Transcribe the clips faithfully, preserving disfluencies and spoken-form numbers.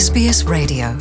S B S Radio.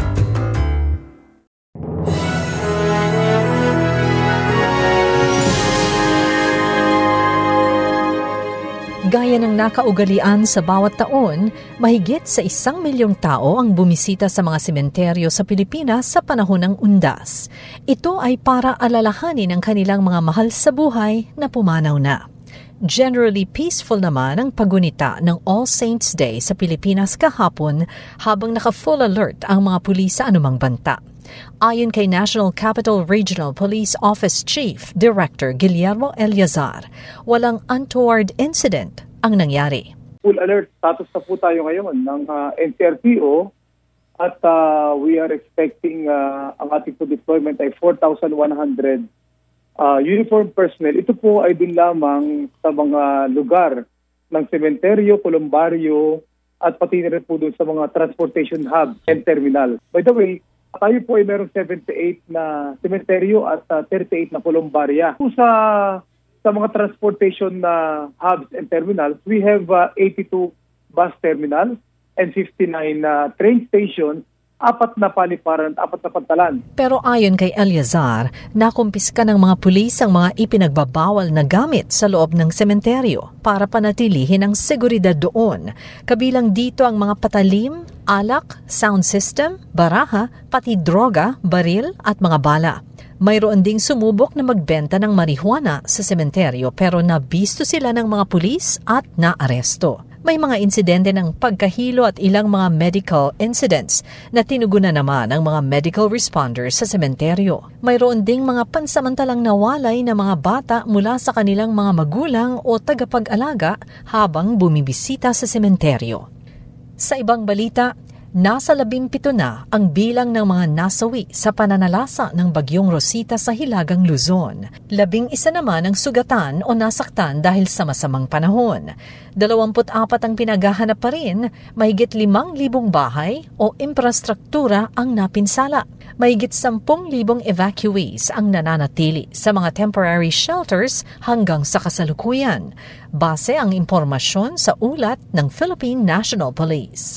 Gaya ng nakaugalian sa bawat taon, mahigit sa isang milyong tao ang bumisita sa mga sementeryo sa Pilipinas sa panahon ng undas. Ito ay para alalahanin ang kanilang mga mahal sa buhay na pumanaw na. Generally peaceful naman ang paggunita ng All Saints Day sa Pilipinas kahapon habang naka-full alert ang mga pulis sa anumang banta. Ayon kay National Capital Regional Police Office Chief Director Guillermo Eleazar, walang untoward incident ang nangyari. Full alert status na po tayo ngayon ng uh, N C R P O at uh, we are expecting uh, ang ating deployment ay four thousand one hundred uh, uniformed personnel. Ito po ay din lamang sa mga lugar ng sementeryo, kolumbaryo at pati na rin po doon sa mga transportation hub and terminal. By the way, tayo po ay merong seventy-eight na sementeryo at uh, thirty-eight na kolumbarya. Po sa sa mga transportation na uh, hubs and terminals, we have uh, eighty-two bus terminals and fifty-nine uh, train stations, apat na paliparan, apat na pantalan. Pero ayon kay Eleazar, nakumpiska ng mga pulis ang mga ipinagbabawal na gamit sa loob ng sementeryo para panatilihin ang seguridad doon. Kabilang dito ang mga patalim, alak, sound system, baraha, pati droga, baril at mga bala. Mayroon ding sumubok na magbenta ng marihuana sa sementeryo pero nabisto sila ng mga pulis at naaresto. May mga insidente ng pagkahilo at ilang mga medical incidents na tinugunan naman ng mga medical responders sa sementeryo. Mayroon ding mga pansamantalang nawalay na mga bata mula sa kanilang mga magulang o tagapag-alaga habang bumibisita sa sementeryo. Sa ibang balita, nasa labimpito na ang bilang ng mga nasawi sa pananalasa ng Bagyong Rosita sa Hilagang Luzon. Labing isa naman ang sugatan o nasaktan dahil sa masamang panahon. Dalawamput apat ang pinaghahanap pa rin, mahigit limang libong bahay o infrastruktura ang napinsala. Mahigit sampung libong evacuees ang nananatili sa mga temporary shelters hanggang sa kasalukuyan. Base ang impormasyon sa ulat ng Philippine National Police.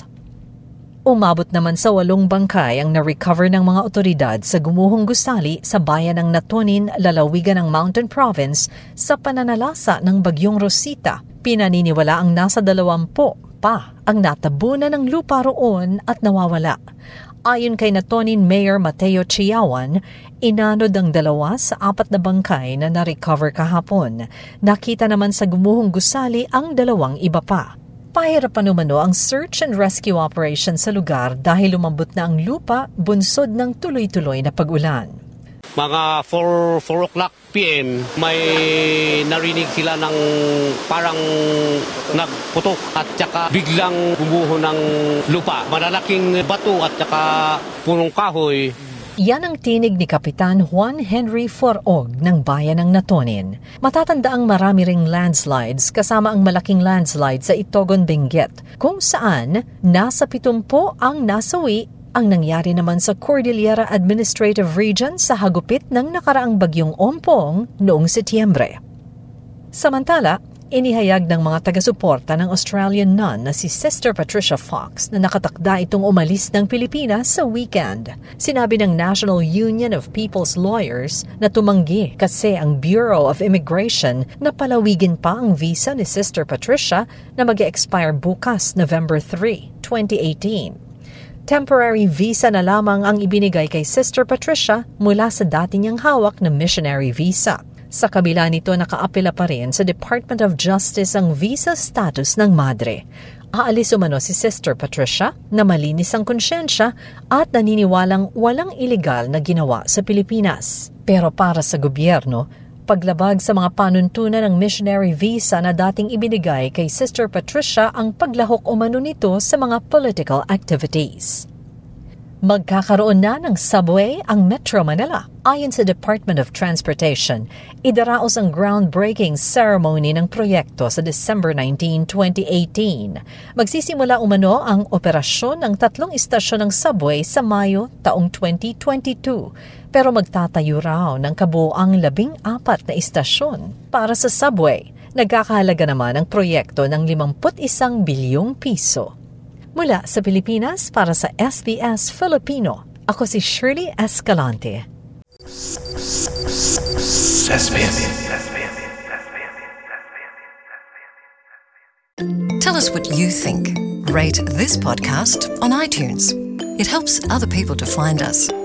Umabot naman sa walong bangkay ang na-recover ng mga otoridad sa gumuhong gusali sa bayan ng Natonin, lalawigan ng Mountain Province sa pananalasa ng Bagyong Rosita. Pinaniniwala ang nasa dalawampu pa ang natabunan ng lupa roon at nawawala. Ayon kay Natonin Mayor Mateo Chiawan, inanod ang dalawa sa apat na bangkay na na-recover kahapon. Nakita naman sa gumuhong gusali ang dalawang iba pa. Pahirapan umano ang search and rescue operation sa lugar dahil lumambot na ang lupa bunsod ng tuloy-tuloy na pag-ulan. Mga four o'clock p m may narinig sila ng parang nagputok at saka biglang bumuho ng lupa. Malalaking bato at saka punong kahoy. Yan ang tinig ni Kapitan Juan Henry Forog ng bayan ng Natonin. Matatanda ang marami ring landslides kasama ang malaking landslide sa Itogon, Benguet, kung saan nasa pitumpo ang nasawi. Ang nangyari naman sa Cordillera Administrative Region sa hagupit ng nakaraang bagyong Ompong noong Setyembre. Samantala, inihayag ng mga taga-suporta ng Australian nun na si Sister Patricia Fox na nakatakda itong umalis ng Pilipinas sa weekend. Sinabi ng National Union of People's Lawyers na tumanggi kasi ang Bureau of Immigration na palawigin pa ang visa ni Sister Patricia na mag-expire bukas November third, twenty eighteen. Temporary visa na lamang ang ibinigay kay Sister Patricia mula sa dati niyang hawak na missionary visa. Sa kabila nito, nakaapela pa rin sa Department of Justice ang visa status ng madre. Aalis umano si Sister Patricia na malinis ang konsyensya at naniniwalang walang ilegal na ginawa sa Pilipinas. Pero para sa gobyerno, paglabag sa mga panuntunan ng missionary visa na dating ibinigay kay Sister Patricia ang paglahok umano nito sa mga political activities. Magkakaroon na ng subway ang Metro Manila. Ayon sa Department of Transportation, idaraos ang groundbreaking ceremony ng proyekto sa December nineteenth, twenty eighteen. Magsisimula umano ang operasyon ng tatlong istasyon ng subway sa Mayo taong twenty twenty-two. Pero magtatayo raw ng kabuoang labing apat na istasyon para sa subway. Nagkakahalaga naman ang proyekto ng limampu't isang bilyong piso. Mula sa Pilipinas para sa S B S Filipino, ako si Shirley Escalante. Tell us what you think. Rate this podcast on iTunes. It helps other people to find us.